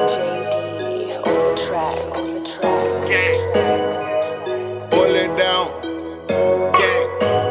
JD on the track. Gang. Boil it down. Gang.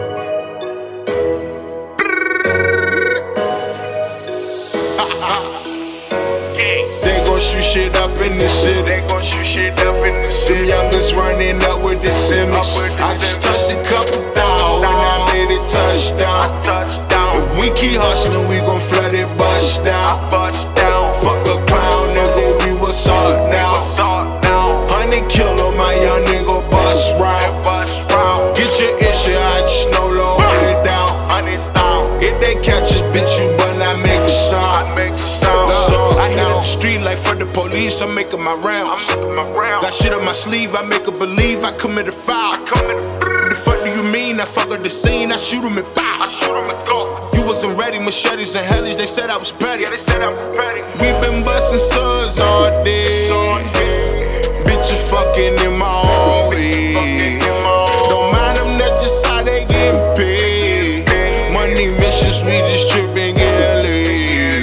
Gang. They gon' shoot shit up in the city. Them youngers running up with the Simmons. I just touched a couple down when I made it touchdown. If we keep hustling, we gon' flood it, bust down. Fuck a clown, nigga, we what's up now. 100 kilo, my young nigga, bust round. Get your issue, I just know to hold it down. If they catch us, bitch, you better not make a sound. I hit up the street like for the police, I'm making my rounds. Got shit on my sleeve, I make her believe I commit a foul. What the fuck do you mean? I fuck up the scene, I shoot him and bow. You wasn't ready, machetes and hellies, they said I was petty. We been bustin' suds all day. Bitches fucking in my own way. Don't mind them, that's just how they getting paid. Money missions, we just trippin', get laid.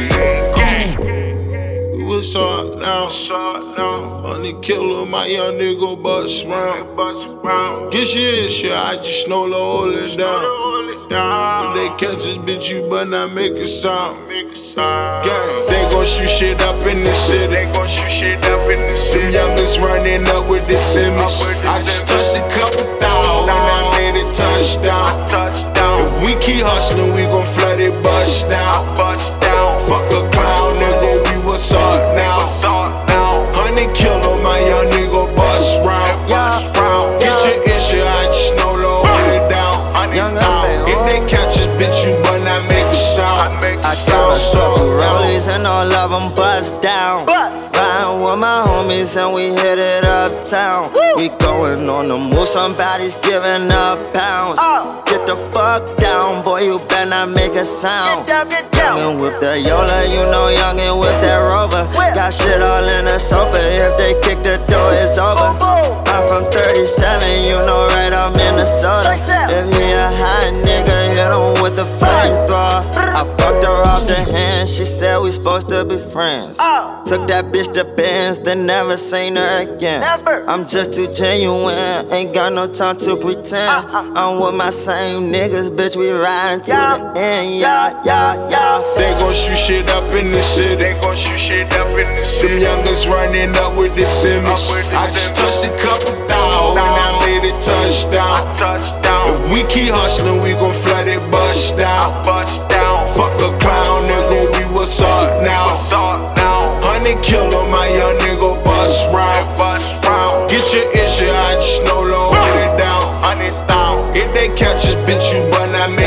What's up now? Honey killer, my young nigga bust round. Get your shit, I just know to hold it down. If they catch us, bitch, you better not make a sound. Gang. They gon' shoot shit up in the city. Them youngers running up with the Simmons. I just touched a couple down when I made it touchdown. If we keep hustling, we gon' flood it, bust down. Fuck a clown, nigga, we what's up now. 100 kilo, my young nigga, bust round. Get your issue, I just know to hold it down. If they catch us, bitch, you better not make a sound. I got a couple rollies and all of them bust down. Riding with my homies and we hit it uptown. We going on the move, somebody's giving up pounds. Get the fuck down, boy, you better not make a sound. Youngin' with the Yola, you know youngin' with that Rover. Got shit all in the sofa, if they kick the door, it's over. I'm from 37, you know right, I'm Minnesota. If he a hot nigga, hit him with the flamethrower. I fucked her off the hand, she said we supposed to be friends. Took that bitch to Benz, then never seen her again. I'm just too genuine, ain't got no time to pretend. I'm with my same niggas, bitch, we riding to the end, yeah. They gon' shoot shit up in the city. Them youngers running up with the Simmons. I just touched a couple down when I made it touchdown. If we keep hustling, we gon' flood it, bust down. Fuck a clown, nigga, we what's up now. 100 kilo, my young nigga, bust round. Get your issue, I just know to hold it down. If they catch us, bitch, you better not make